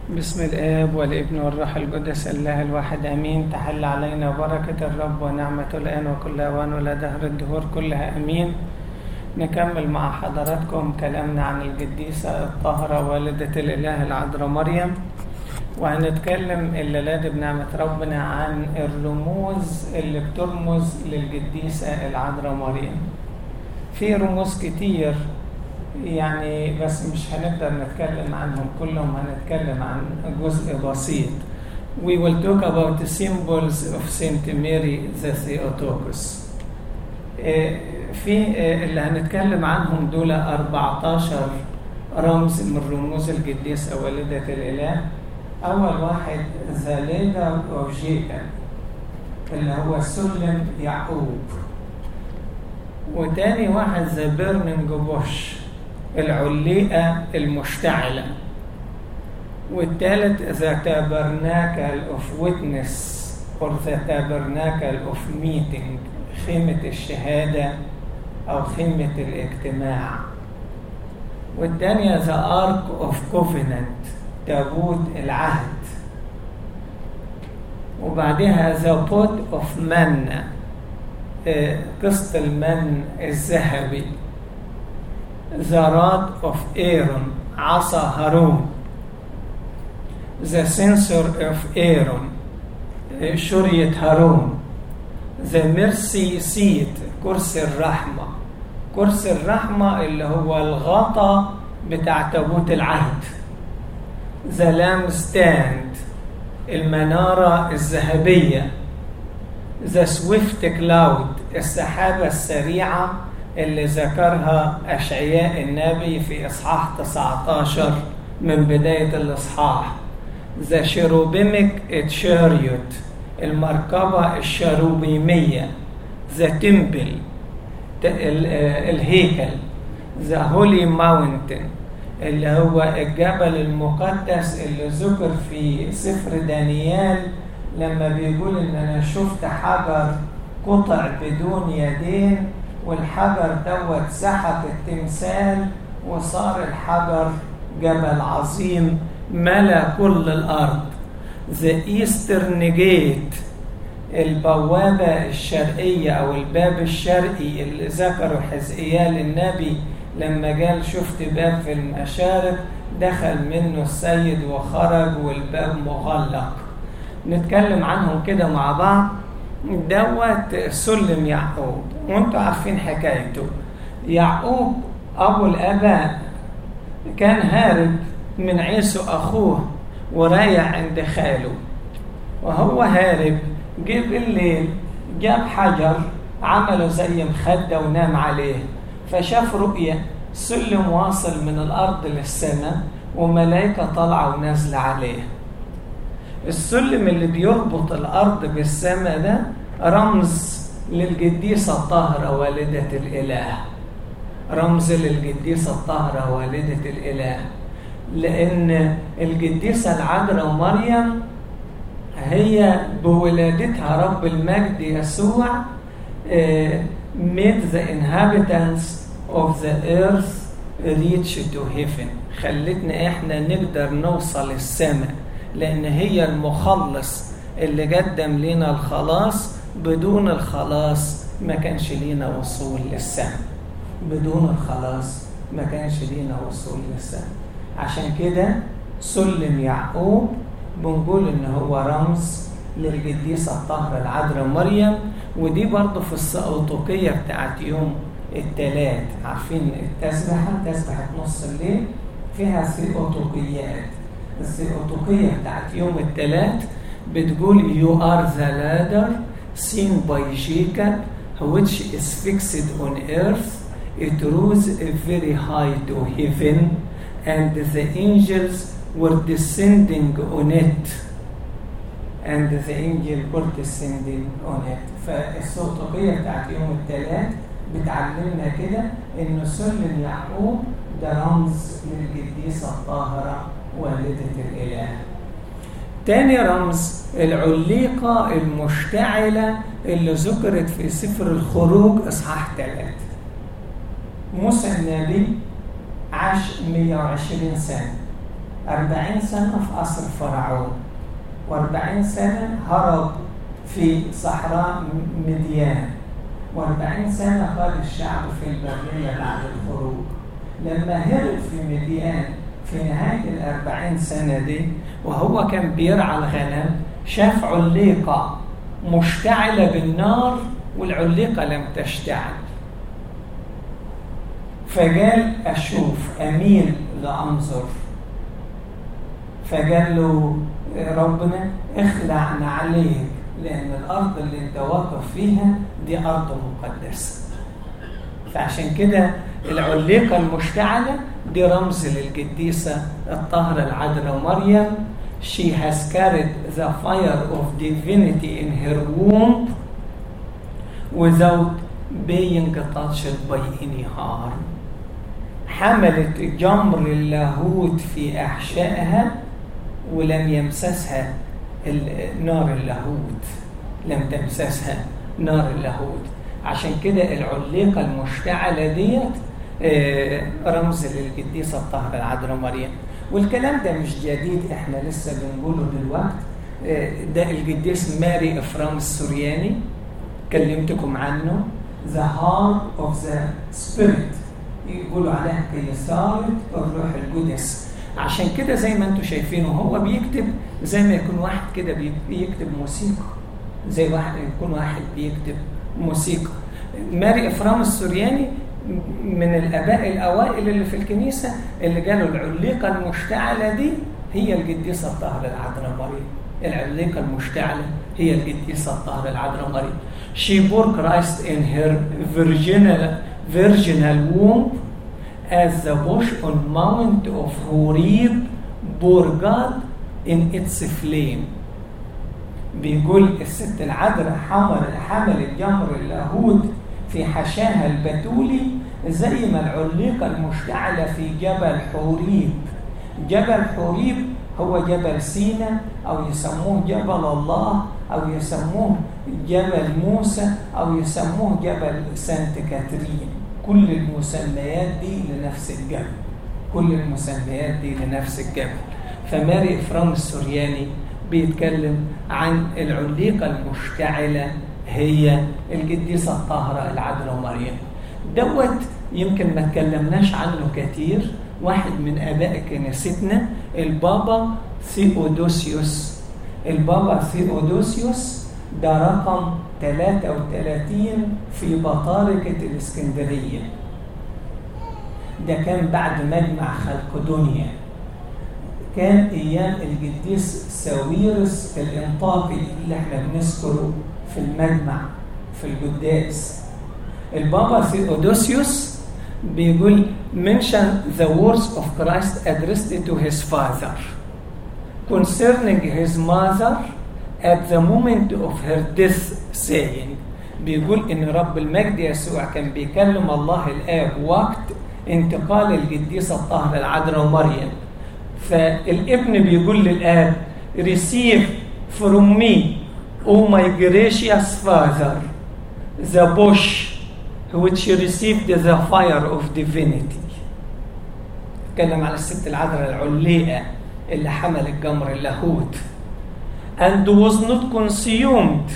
بسم الآب والابن والروح القدس الله الواحد آمين. تحل علينا بركة الرب ونعمته الآن وكل أوان ولا دهر الدهور كلها آمين. نكمل مع حضراتكم كلامنا عن القديسة الطاهرة والدة الإله العذراء مريم، وهنتكلم الليلة دي بنعمة ربنا عن الرموز اللي بترمز للقديسة العذراء مريم. في رموز كتير يعني، بس مش هنقدر نتكلم عنهم كلهم، هنتكلم عن جزء بسيط. We will talk about the symbols of Saint Mary the Theotokos. في اللي هنتكلم عنهم دول 14 رمز من رموز القديسة والدة الإله. أول واحد The Ladder of Jacob اللي هو سلم يعقوب، وتاني واحد The Burning Bush العليقة المشتعلة، والثالث The Tabernacle of Witness or The Tabernacle of Meeting خيمة الشهادة أو خيمة الاجتماع، والثانية The Ark of Covenant تابوت العهد، وبعدها The Pot of Manna قسط المن الذهبي، The Rod of Aaron عصا هارون، The Censer of Aaron شرية هارون، The Mercy Seat كرسي الرحمة. كرسي الرحمة اللي هو الغطا بتاع تابوت العهد. The Lampstand المنارة الذهبية. The Swift Cloud السحابة السريعة اللي ذكرها أشعياء النبي في إصحاح 19 من بداية الإصحاح. The Cherubic Chariot المركبة الشروبيمية. The Temple الهيكل. The Holy Mountain اللي هو الجبل المقدس اللي ذكر في سفر دانيال لما بيقول إن أنا شفت حجر قطع بدون يدين، والحجر دوت سحق التمثال وصار الحجر جبل عظيم ملا كل الأرض. The Eastern Gate البوابة الشرقية أو الباب الشرقي اللي ذكره حزقيال النبي لما قال شفت باب في المشارق دخل منه السيد وخرج والباب مغلق. نتكلم عنهم كده مع بعض. دوت سلم يعقوب، وانتوا عارفين حكايته. يعقوب أبو الآباء كان هارب من عيسو أخوه ورايح عند خاله، وهو هارب جه بالليل جاب حجر عمله زي مخدة ونام عليه، فشاف رؤية سلم واصل من الأرض للسماء وملائكة طالعة ونازلة عليه. السلم اللي بيربط الأرض بالسماء ده رمز للقديسة الطاهرة والدة الإله، رمز للقديسة الطاهرة والدة الإله، لأن القديسة العذراء مريم هي بولادتها رب المجد يسوع made the inhabitants of the earth reach to heaven. خلتنا احنا نقدر نوصل السماء، لأن هي المخلص اللي قدم لنا الخلاص. بدون الخلاص ما كانش لينا وصول للسماء، بدون الخلاص ما كانش لينا وصول للسماء. عشان كده سلم يعقوب بنقول ان هو رمز للقديسة الطاهرة العذراء مريم. ودي برضو في السقوطوقية بتاعت يوم الثلاث. عارفين التسبحة نص الليل فيها سقوطوقيات. السقوطوقية بتاعت يوم الثلاث بتقول You are the ladder seen by Jacob which is fixed on earth. It rose very high to heaven and the angels were descending on it. And the angel were descending on it. فالسقوطوقية بتاعت يوم الثلاث بتعلمنا كده إنه سلم يعقوب ده رمز للقديسة الطاهرة والدة الإله. تاني رمز العليقة المشتعلة اللي ذكرت في سفر الخروج إصحاح 3. موسى النبي عاش 120 سنة 40 سنة في قصر فرعون، و40 سنة هرب في صحراء مديان، و40 سنة قاد الشعب في البرية بعد الخروج. لما هرب في مديان في نهاية 40 سنة دي وهو كان بيرعى الغنم، شاف عليقة مشتعلة بالنار والعليقة لم تشتعل، فقال أشوف أميل لأنظر، فقال له ربنا اخلع نعليك لأن الأرض اللي انت واقف فيها دي أرض مقدسة. فعشان كده العليقة المشتعلة دي رمز للقديسة الطاهرة العذراء مريم. She has carried the fire of divinity in her womb without being touched by any harm. حملت جمر اللاهوت في أحشائها ولم يمسسها نار اللاهوت، لم تمسسها نار اللاهوت. عشان كده العليقة المشتعلة ديت رمز للقديسة الطاهرة العذراء مريم. والكلام ده مش جديد، احنا لسه بنقوله دلوقتي. ده القديس ماري إفرام السورياني كلمتكم عنه، The Heart of the Spirit، يقولوا عليها قيصارة الروح القدس. عشان كده زي ما انتم شايفينه هو بيكتب زي ما يكون واحد كده بيكتب موسيقى، زي واحد يكون واحد بيكتب موسيقى. ماري إفرام السورياني من الآباء الأوائل اللي في الكنيسة اللي قالوا العليقة المشتعلة دي هي القديسة الطاهرة العذراء مريم. العليقة المشتعلة هي القديسة الطاهرة العذراء مريم. She bore Christ in her virginal womb as the bush on Mount of Horeb bore God in its flame. بيقول الست العذراء حملت جمر اللاهوت في حشاها البتولي زي ما العليقة المشتعلة في جبل حوريب. جبل حوريب هو جبل سينا، أو يسموه جبل الله، أو يسموه جبل موسى، أو يسموه جبل سانت كاترين. كل المسميات دي لنفس الجبل، كل المسميات دي لنفس الجبل. فماري إفرام السورياني بيتكلم عن العليقة المشتعلة هي القديسة الطاهرة العذراء مريم. دوت يمكن ما تكلمناش عنه كتير. واحد من آباء كنيستنا البابا ثيودوسيوس. البابا ثيودوسيوس ده رقم 33 في بطاركة الإسكندرية. ده كان بعد مجمع خلقدونيا، كان أيام القديس ساويرس الإنطاقي اللي احنا بنذكره في المجمع في القداس. البابا ثيودوسيوس بيقول mention the words of Christ addressed to his father concerning his mother at the moment of her death saying. بيقول إن رب المجد يسوع كان بيكلم الله الآب وقت انتقال القديسة الطاهرة العذراء مريم. فالابن بيقول للآب receive from me O my gracious father the bush which received the fire of divinity. اتكلم على الست العذراء العليقة اللي حملت جمر اللاهوت. and was not consumed.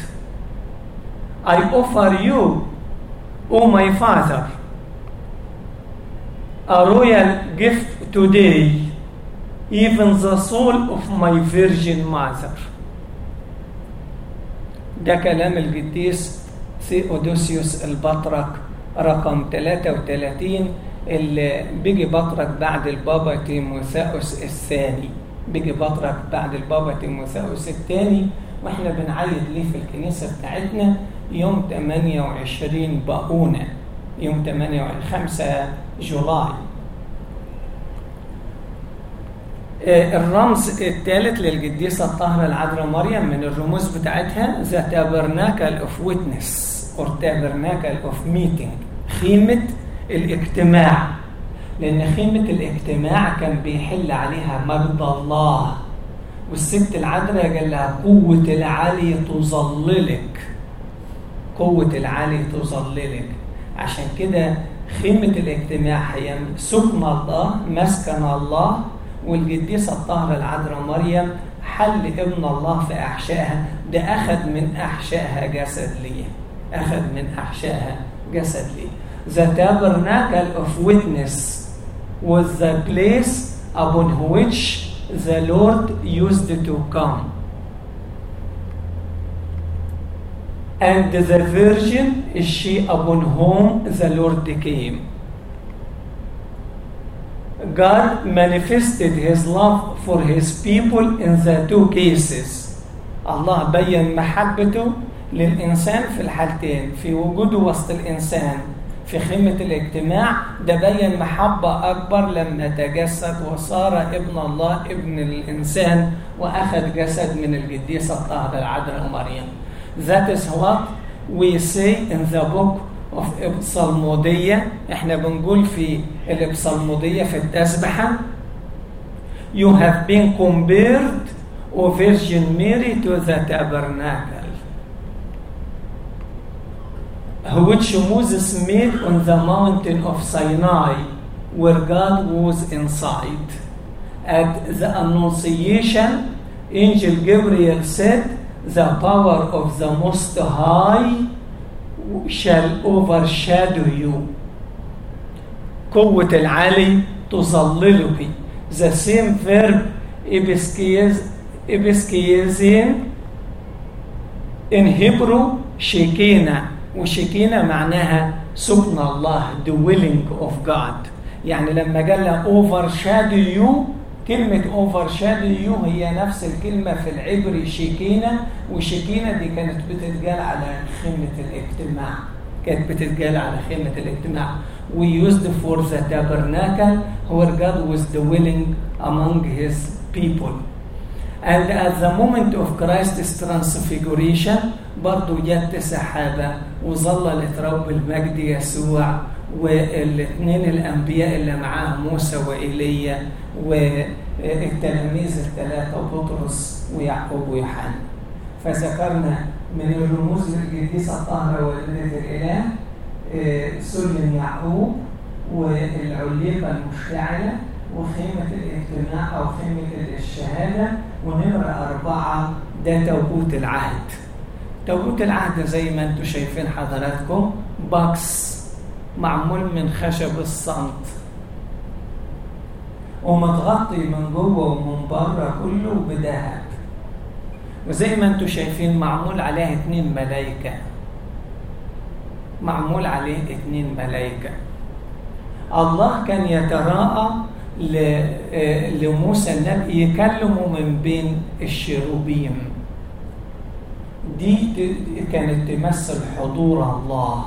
I offer you O my father a royal gift today, even the soul of my virgin mother. ده كلام القديس ثيودوسيوس البطرك رقم 33 اللي بيجي بطرك بعد البابا تيموثاوس الثاني. بيجي بطرك بعد البابا تيموثاوس الثاني، واحنا بنعيد ليه في الكنيسة بتاعتنا يوم 28 باقونة، يوم 5 جولاي. الرمز الثالث للقديسة الطاهرة العذراء مريم من الرموز بتاعتها the tabernacle of witness or tabernacle of meeting، خيمة الاجتماع. لأن خيمة الاجتماع كان بيحل عليها مجد الله، والست العذراء قال لها قوة العالي تظللك، قوة العالي تظللك. عشان كده خيمة الاجتماع هي سكن الله، مسكن الله، والقديسة الطاهرة العذراء مريم حل ابن الله في أحشائها. ده أخذ من أحشائها جسد ليه، أخذ من أحشائها جسد ليه. The tabernacle of witness was the place upon which the Lord used to come. And the virgin is she upon whom the Lord came. God manifested his love for his people in the two cases. الله بين محبته للإنسان في الحالتين، في وجوده وسط الإنسان في خيمة الاجتماع، ده بين محبة أكبر لما تجسد وصار ابن الله ابن الإنسان وأخذ جسد من القديسة الطاهرة العذراء مريم. That is what we say in the book of الإبصالمودية. احنا بنقول في الإبصالمودية في التسبحة You have been compared, O Virgin Mary, to the tabernacle which Moses made on the mountain of Sinai, where God was inside. At the Annunciation, Angel Gabriel said, the power of the Most High shall overshadow you. قوة العالي تظللك. The same verb episkizin in Hebrew شكينة، وشكينة معناها سكن الله, dwelling of God. يعني لما قال overshadow you، كلمة overshadow you هي نفس الكلمة في العبري شكينة، وشكينة دي كانت بتتقال على خيمة الاجتماع، كانت بتتقال على خيمة الاجتماع. We used for the tabernacle where God was dwelling among his people. And at the moment of Christ's transfiguration برضو جت سحابة وظللت رب المجد يسوع والاثنين الأنبياء اللي معاه موسى وإيليا والتلاميذ الثلاثة بطرس ويعقوب ويوحنا. فذكرنا من الرموز للقديسة الطاهرة والدة الإله سلم يعقوب والعليقة المشتعلة وخيمة الاجتماع أو خيمة الشهادة. ونمرة 4 ده تابوت العهد. تابوت العهد زي ما انتم شايفين حضراتكم باكس معمول من خشب الصمت ومتغطي من جوه ومن بره كله بذهب، وزي ما انتم شايفين معمول عليه 2 ملائكة، معمول عليه 2 ملائكة. الله كان يتراءى لموسى النبي يكلمه من بين الشيروبيم. دي كانت تمثل حضور الله.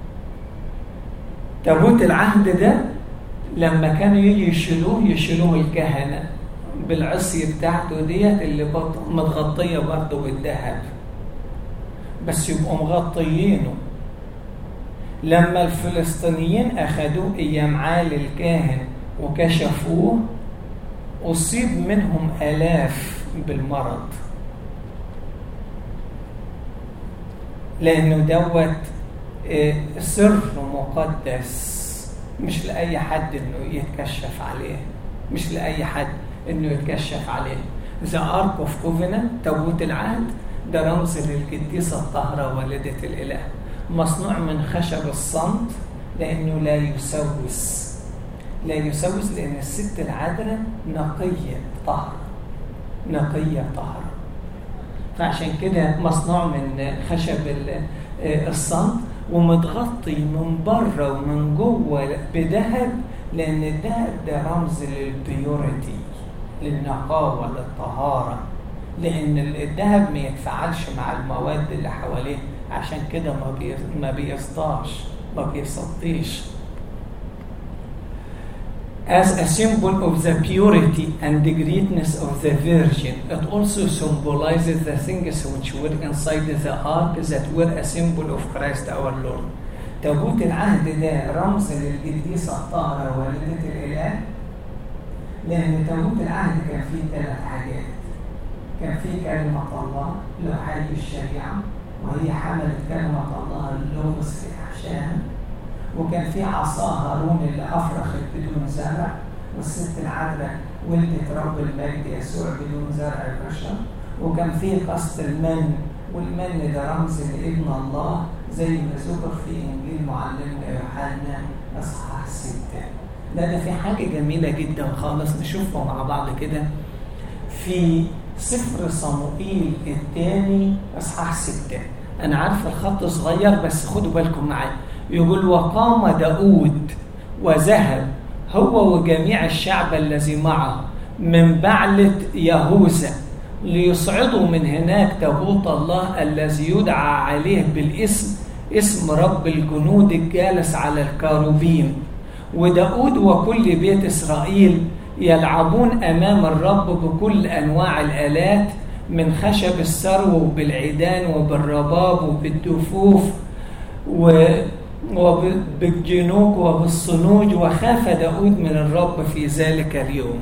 تابوت العهد ده لما كانوا يجي يشيلوه الكهنة بالعصي بتاعته ديت اللي متغطية برضه بالذهب، بس يبقوا مغطيينه. لما الفلسطينيين أخذوه أيام عالي الكاهن وكشفوه أصيب منهم آلاف بالمرض، لأنه دوت سر مقدس مش لأي حد إنه يتكشف عليه، مش لأي حد إنه يتكشف عليه. The Ark of Covenant تابوت العهد ده رمز للقديسة الطاهرة والدة الإله، مصنوع من خشب الصمت لأنه لا يسوس، لا يسوس لأن الست العذراء نقية طهرة، نقية طهرة. فعشان كده مصنوع من خشب الصمت ومتغطي من بره ومن جوه بذهب، لأن الذهب ده رمز للبيوريتي، للنقاوة، للطهارة، لأن الذهب ما يتفاعلش مع المواد اللي حواليه، عشان كده ما بيصداش، ما بيصديش. As a symbol of the purity and the greatness of the Virgin, it also symbolizes the things which were inside the ark that were a symbol of Christ our Lord. تابوت العهد ده رمز للقديسة الطاهرة والدة الإله، لأن تابوت العهد كان فيه 3 حاجات. كان فيه كلمة الله لوحي الشريعة، وهي حملت كلمة الله اللغز في أحشائها، وكان في عصا هارون اللي أفرخت بدون زرع، والست العذراء ولدت رب المجد يسوع بدون زرع البشر، وكان فيه قصد المن، والمن ده رمز لابن الله زي ما ذكر في إنجيل معلمنا يوحنا أصحاح 6. ده في حاجة جميلة جدا خالص نشوفها مع بعض كده في سفر صموئيل الثاني أصحاح 6. أنا عارف الخط صغير بس خدوا بالكم معايا. يقول وقام داود وذهب هو وجميع الشعب الذي معه من بعلة يهوذا ليصعدوا من هناك تابوت الله الذي يدعى عليه بالاسم اسم رب الجنود الجالس على الكاروبيم. وداود وكل بيت إسرائيل يلعبون أمام الرب بكل أنواع الآلات من خشب السرو وبالعيدان وبالرباب وبالدفوف وبالجنوق وبالصنوج. وخاف داود من الرب في ذلك اليوم.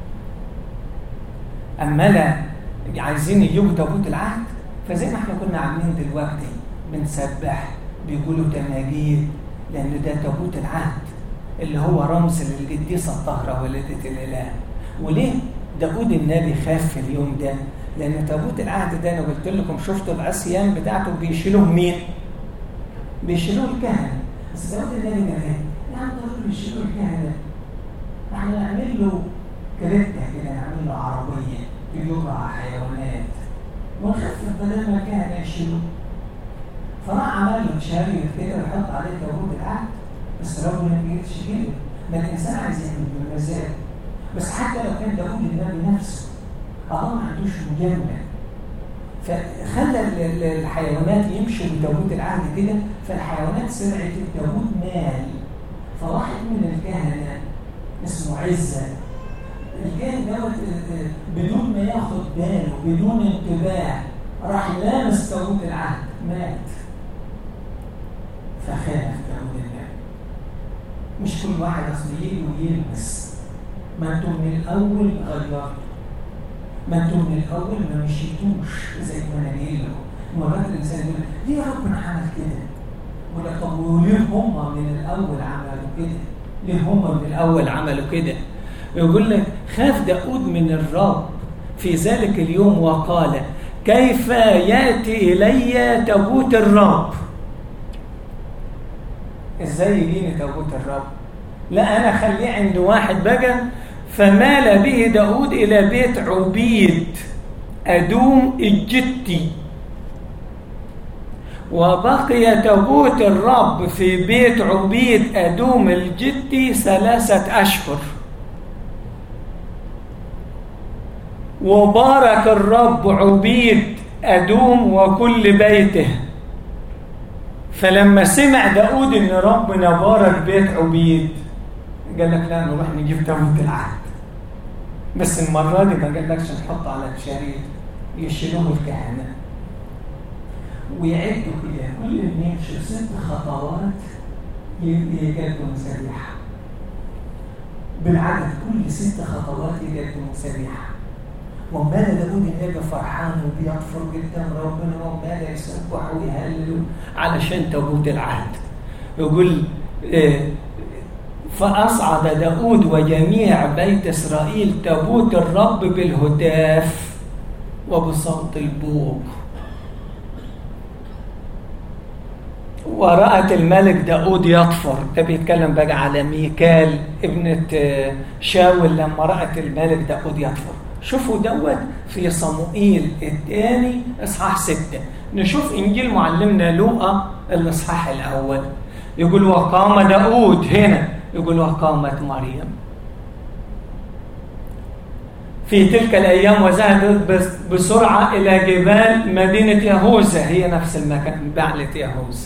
أما لا عايزين يجيبوا تابوت العهد، فزي ما احنا كنا عاملين دلوقتي بنسبح بيقولوا تماجيد، لأن ده تابوت العهد اللي هو رمز للقديسة الطاهرة والدة الإله. وليه داود النبي خاف في اليوم ده؟ لأن تابوت العهد ده أنا قلت لكم شفتوا العصيان بتاعته بيشيلوه مين؟ بيشيلوه الكهنة. بس داود النبي قال ايه؟ يا عم دول بيشيلوه الكهنة، احنا نعمل له كريتة كده، نعمل له عربية يجرع حيوانات ونخفف بدل ما الكهنة يشيلوه. فراح عمل له شريط كده ويحط عليه تابوت العهد، بس ربنا ما بيجيش كده، ما الإنسان عايز يعمل بالمزاج. بس حتى لو كان داود النبي نفسه الله ما عندوش مجاملة، فخلى الحيوانات يمشوا بتابوت العهد كده، فالحيوانات سرعت التابوت مال. فواحد من الكهنة اسمه عزة، الكاهن دوت بدون ما ياخد باله بدون انتباه راح لامس تابوت العهد مات. فخاف داود النبي. مش كل واحد اصل يجي ويلمس، ما انتم من الاول غيرتوا، ما انتم من الاول ما مشيتوش زي ما انا قايل لكم. مرات الانسان يقول ليه ربنا عمل كده؟ ولا طب وليه هم من الاول عملوا كده؟ ليه هم من الاول عملوا كده؟ يقول لك خاف داود من الرب في ذلك اليوم وقال كيف ياتي الي تابوت الرب؟ ازاي يجيني تابوت الرب؟ لا انا خليه عند واحد بقى. فمال به داود إلى بيت عبيد أدوم الجتي، وبقي تابوت الرب في بيت عبيد أدوم الجتي 3 أشهر. وبارك الرب عبيد أدوم وكل بيته. فلما سمع داود إن ربنا بارك بيت عبيد قال لك لا نروح نجيب تابوت العهد. بس المرة دي ما قالكش نحط على الشريط، يشيلوه الكهنة ويعدوا كده كل اللي يمشي 6 خطوات يجدوا مسريحة بالعدد، كل 6 خطوات يجدوا مسريحة. وماذا داود النبي فرحان وبيطفر قدام ربنا، وماذا يسبح ويهلل علشان تابوت العهد. يقول فأصعد داود وجميع بيت إسرائيل تابوت الرب بالهتاف وبصوت البوق. ورأت الملك داود يطفر. ده بيتكلم بقى على ميكال ابنة شاول لما رأت الملك داود يطفر. شوفوا دوت في صموئيل الثاني اصحاح 6. نشوف إنجيل معلمنا لوقا الاصحاح الأول. يقول وقام داود، هنا يقول وقامت مريم في تلك الأيام وذهبت بسرعة إلى جبال مدينة يهوذا، هي نفس المكان بعلة يهوذا،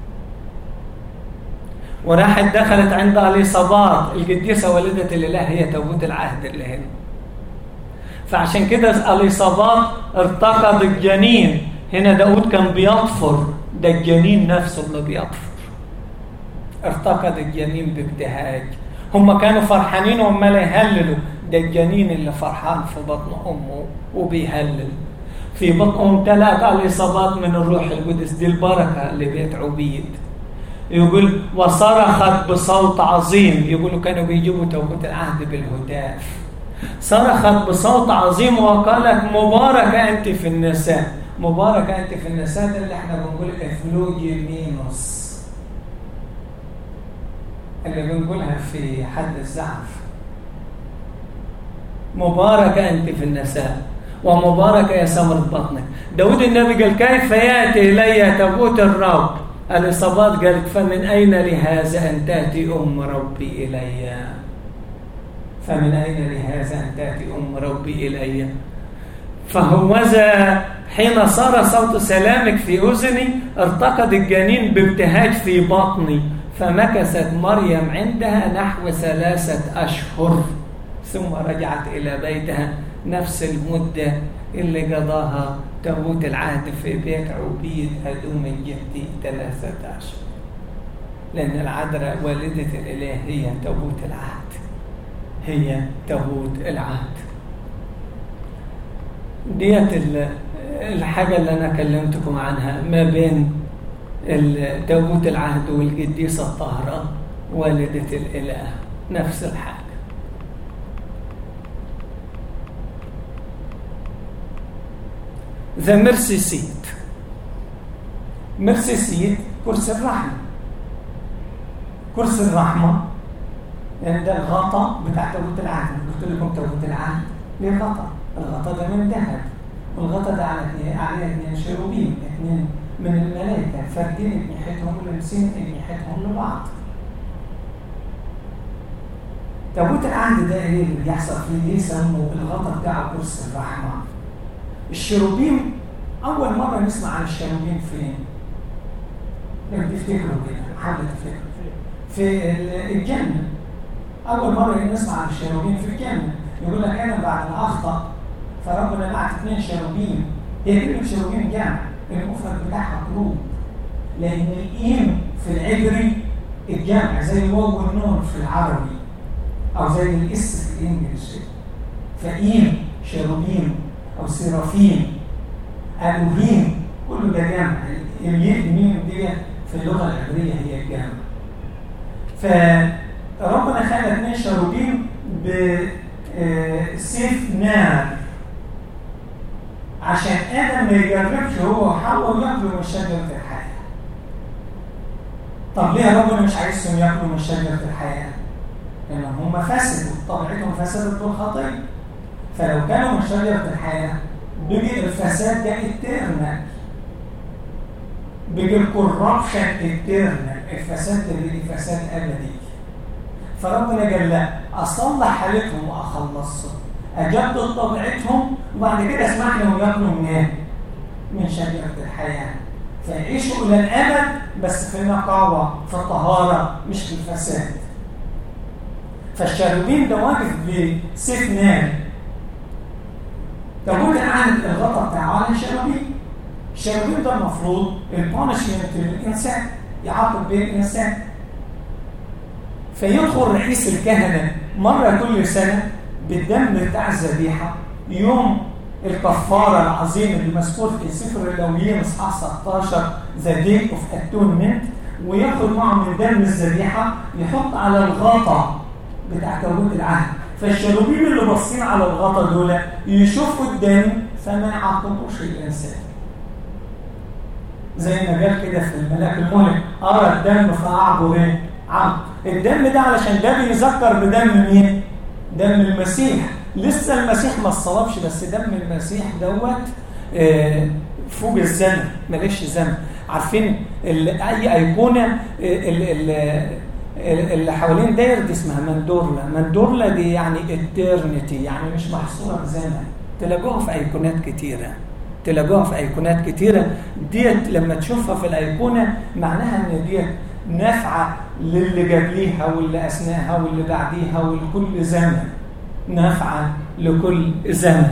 وراحت دخلت عند أليصابات القديسة والدة الإله، هي تابوت العهد اللي هنا. فعشان كده أليصابات ارتقد الجنين. هنا داود كان بيطفر، ده الجنين نفسه اللي بيطفر. ارتقد الجنين بابتهاج. هم كانوا فرحانين وهم لا يهللوا، ده الجنين اللي فرحان في بطن أمه وبيهلل. في بطن أم 3 الإصابات من الروح القدس، دي البركة لبيت عبيد. يقول وصرخت بصوت عظيم. يقولوا كانوا بيجيبوا تابوت العهد بالهتاف. صرخت بصوت عظيم وقالت مباركة أنت في النساء. مباركة أنت في النساء ده اللي احنا بنقول إفلوجيمينوس، اللي بنقولها في حد الزعف. مباركة أنت في النساء ومباركة يا ثمرة بطنك. داود النبي قال كيف يأتي إلي تابوت الرب؟ الإصابات قالت فمن أين لهذا أن تأتي أم ربي إلي؟ فمن أين لهذا أن تأتي أم ربي إلي؟ فهوذا حين صار صوت سلامك في أذني ارتقد الجنين بابتهاج في بطني. فمكثت مريم عندها نحو 3 أشهر ثم رجعت إلى بيتها، نفس المدة اللي قضاها تابوت العهد في بيت عبيد أدوم الجدي 3 أشهر، لأن العذراء والدة الإله هي تابوت العهد، هي تابوت العهد. ديت الحاجة اللي أنا كلمتكم عنها ما بين تابوت العهد والقديسة الطاهرة والدة الإله، نفس الحاجة. The mercy seat. mercy seat كرسي الرحمة. كرسي الرحمة يعني ده الغطاء بتاع تابوت العهد. قلت لكم تابوت العهد ليه غطاء؟ الغطاء ده من ذهب، والغطاء ده عليه 2 شيروبيم، 2 من الملائكة فاردين أجنحتهم ولابسين أجنحتهم لبعض. تابوت العهد ده ايه اللي بيحصل فيه؟ ليه سموه الغطاء بتاع كرسي الرحمة؟ الشيروبيم أول مرة نسمع عن الشيروبيم فين؟ لو تفتكروا كده، حاولوا تفتكروا في الجنة. أول مرة نسمع عن الشيروبيم في الجنة، يقول لك أنا بعد ما أخطأ فربنا بعت 2 شيروبيم. هي كلمة شيروبيم جمع، المفرد بتاعها قلوب، لأن الإيم في العبري الجمع زي الواو والنون في العربي أو زي الإس في الإنجليزي. فإيم شيروبيم أو سيرافيم ألوهيم كله ده جمع. اليمين دي في اللغة العبرية هي الجمع. فربنا خلق 2 شيروبيم بسيف نار عشان آدم ما يجربش هو وحواء ياكلوا من شجرة الحياة. طب ليه ربنا مش عايزهم ياكلوا من شجرة الحياة؟ لأن هم فسدوا، طبيعتهم فسدت بالخطية. فلو كانوا من شجرة الحياة بيجي الفساد ده الترنال، بيجي الكوربشن الترنال، الفساد ده بيجي فساد أبدي. فربنا قال لا، أصلح حالتهم وأخلصهم، أجدد طبيعتهم، وبعد كده اسمح لهم ياكلوا من شجرة الحياة، فيعيشوا إلى الأبد بس في النقاوة، في الطهارة، مش في الفساد. فالشيروبيم ده واقف بسيف نار. تابوت العهد الغطاء بتاعه على الشيروبيم. الشيروبيم ده المفروض البانشمنت للإنسان، يعاقب به الإنسان. فيدخل رئيس الكهنة مرة كل سنة بالدم بتاع الذبيحة يوم الكفارة العظيم اللي مذكور في سفر اللاويين اصحاح 16 The Day of Atonement، وياخد معه من دم الذبيحة يحط على الغطاء بتاع تابوت العهد. فالشيروبيم اللي باصين على الغطاء دول يشوفوا الدم فما يعاقبوش الإنسان. زي ما قال كده في الملاك الملك أرى الدم فأعبر إيه؟ الدم ده علشان ده بيذكر بدم مين؟ دم المسيح. لسه المسيح ما اتصلبش، بس دم المسيح دوت فوق الزمن، ماليش زمن. عارفين اي ايقونه اللي حوالين دايره دي اسمها مندورلا. مندورلا دي يعني eternity، يعني مش محصوره بزمن. تلاقوها في ايقونات كتيره. ديت لما تشوفها في الايقونه معناها ان ديت نافعه للي قبليها واللي اثناها واللي بعديها ولكل زمن، نافعه لكل زمن.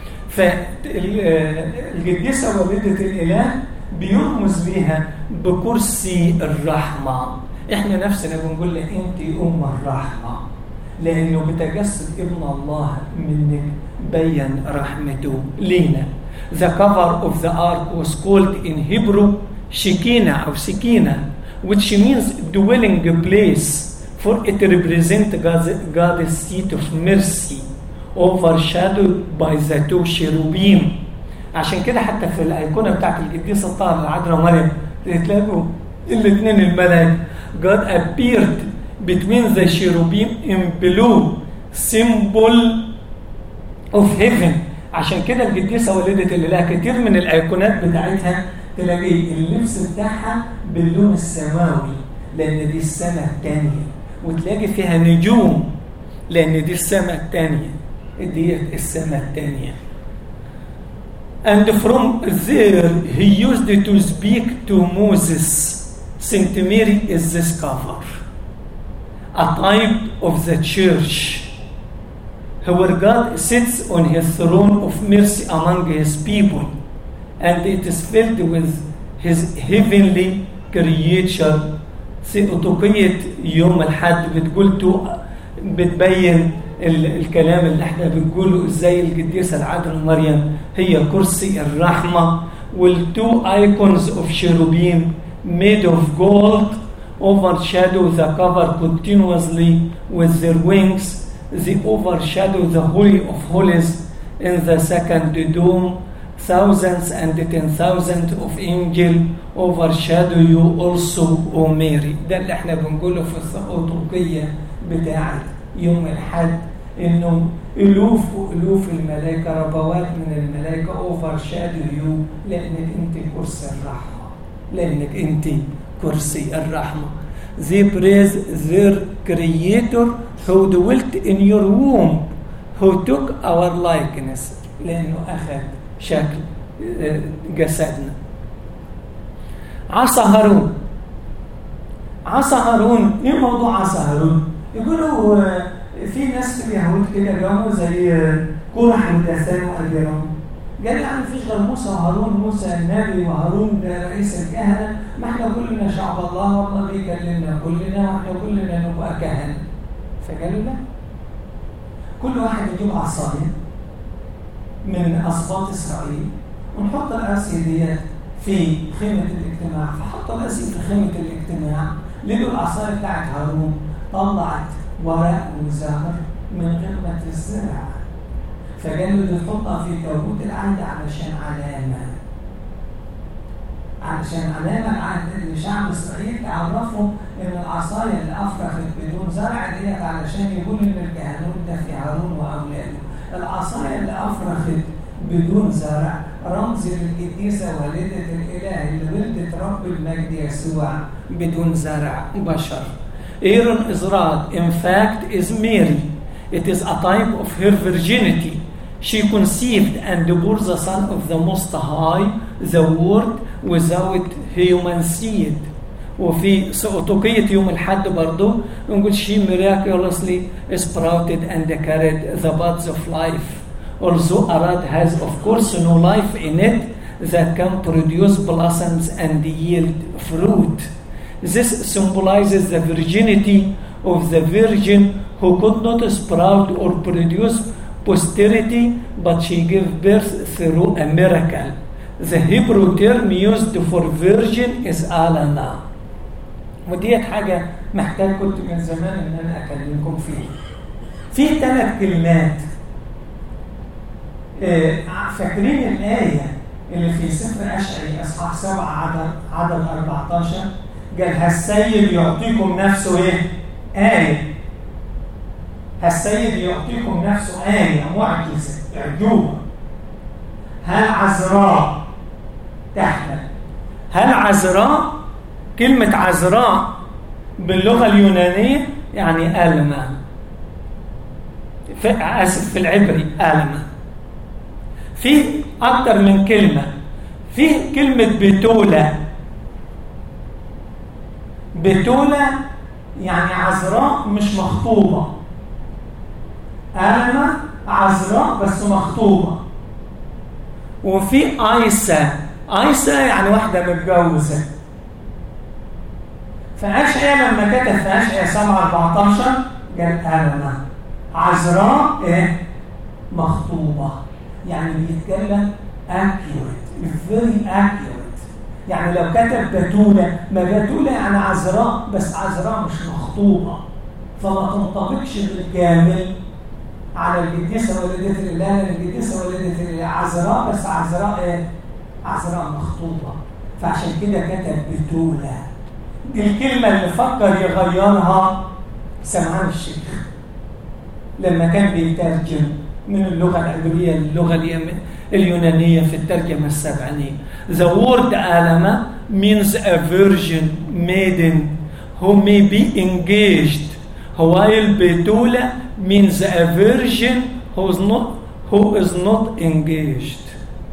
فالقديسه والدة الاله بيرمز ليها بكرسي الرحمه. احنا نفسنا بنقول لك انت الرحمه، لانه بتجسد ابن الله منك بين رحمته لينا. The cover of the ark was called in Hebrew Shekinah أو Shekinah, which means dwelling place, for it represents God's seat of mercy. overshadowed by the two cherubim. عشان كده حتى في الأيقونة بتاعت القديسة الطاهرة العذراء مريم تلاقوا الاثنين الملاك God appeared between the cherubim in blue symbol of heaven. عشان كده القديسة والدة الإله كتير من الأيقونات بتاعتها تلاقي اللبس بتاعها باللون السماوي لأن دي السماء الثانية، وتلاقي فيها نجوم لأن دي السماء الثانية، دي السماء الثانية. And from there he used to speak to Moses. Saint Mary is this cover, a type of the church, where God sits on his throne of mercy among his people, and it is filled with his heavenly creature. سيئوتوقية يوم الحد بتبين الكلام اللي احنا بنقوله ازاي القديسة العذراء مريم هي كرسي الرحمة، والتو icons of cherubim made of gold overshadow the cover continuously with their wings. They overshadow the Holy of Holies in the second dome. Thousands and 10,000 of angels overshadow you also, O Mary. ده اللي احنا بنقوله في الثيوتوقية بتاعت يوم الحد، انه الوف والوف الملائكة، ربوات من الملائكة overshadow you لانك انت كرسي الرحمة، لانك انت كرسي الرحمة. They praise their creator who dwelt in your womb, who took our likeness، لانه اخذ شكل جسدنا. عصا هارون. عصا هارون، ايه موضوع عصا هارون؟ يقولوا في ناس في اليهود كده جابوا زي كورح وداثان وابيرام، قال يعني مفيش غير موسى وهارون، موسى النبي وهارون ده رئيس الكهنه، ما احنا كلنا شعب الله والله بيكلمنا كلنا واحنا كلنا نبقى كهنه. فقالوا لا، كل واحد يجيب عصايه من أسباط إسرائيل ونحط العصي دي في خيمة الاجتماع. فحط العصي في خيمة الاجتماع، لقوا العصاية بتاعت هارون طلعت ورق وزهر من غير ما تزرع، فقالوا دي تحطها في تابوت العهد علشان علامة لشعب إسرائيل تعرفوا إن العصاية اللي أفرخت بدون زرع ديت علشان يقول إن الكهنوت ده في هارون وأولاده. العصاية اللي أفرخت بدون زرع رمز للقديسة والدة الإله اللي ولدت رب المجد يسوع بدون زرع بشر. Aaron Israel in fact is Mary. It is a type of her virginity. She conceived and bore the Son of the Most High, the Word, without human seed. وفي سؤتوقية يوم الحد برضو نقول she miraculously sprouted and carried the buds of life. Although a rod has of course no life in it that can produce blossoms and yield fruit. This symbolizes the virginity of the Virgin who could not sprout or produce posterity, but she gave birth through a miracle. The Hebrew term used for virgin is alana. وديت حاجة محتاج كنت من زمان ان انا اكلمكم فيه. في 3 كلمات فاكرين الآية اللي في سفر أشعياء اصحاح 7 عدد 14 قال هالسيد يعطيكم نفسه ايه؟ آية. هالسيد يعطيكم نفسه آية معجزة اعجوبة. هل عذراء تحمل. هل عذراء، كلمة عذراء باللغة اليونانية يعني ألمة، في العبري ألمة. في أكتر من كلمة، في كلمة بتولة. بتولة يعني عذراء مش مخطوبة، ألمة عذراء بس مخطوبة. وفي آيسة. آيسة يعني واحدة متجوزة. فأشعياء لما كتب في أشعياء 7:14 قال ألمة عذراء إيه؟ مخطوبة. يعني بيتكلم accurate, very accurate. يعني لو كتب بتولة، ما بتولة يعني عذراء بس عذراء مش مخطوبة، فما تنطبقش بالكامل على القديسة والدة الإله، القديسة والدة الإله عذراء، بس عذراء إيه؟ عذراء مخطوبة، فعشان كده كتب بتولة. دي الكلمة اللي فكر يغيرها سمعان الشيخ لما كان بيترجم من اللغة العبرية للغة اليونانية في الترجمة السبعينية. The word alama means a virgin maiden who may be engaged, while betula means a virgin who is not engaged.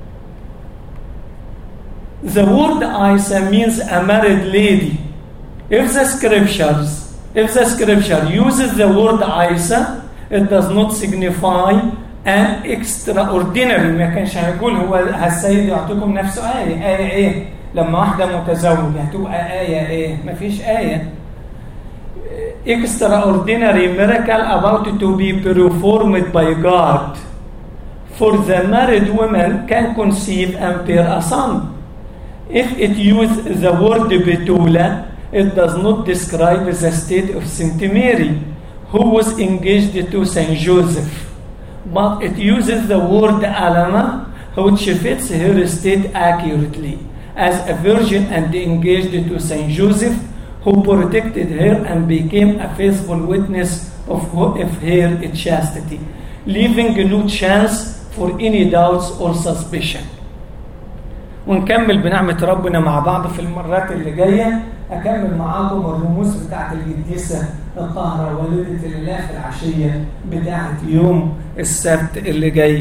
The word Isa means a married lady. If the scripture uses the word Isa, it does not signify an extraordinary. ما كانش هيقول هو السيد يعطيكم نفسه آية إيه؟ لما واحدة متزوجة هتبقى آية إيه؟ ما فيش آية. Extraordinary miracle about to be performed by God. For the married woman can conceive and bear a son. If it uses the word betula, it does not describe the state of Saint Mary, who was engaged to Saint Joseph, but it uses the word alama, which fits her state accurately, as a virgin and engaged to Saint Joseph, who protected her and became a faithful witness of her chastity, leaving no chance for any doubts or suspicion. ونكمل بنعمة ربنا مع بعض في المرات اللي جاية. أكمل معاكم الرموز بتاعت القديسة الطاهرة والدة الإله في العشية بتاعت يوم السبت اللي جاي.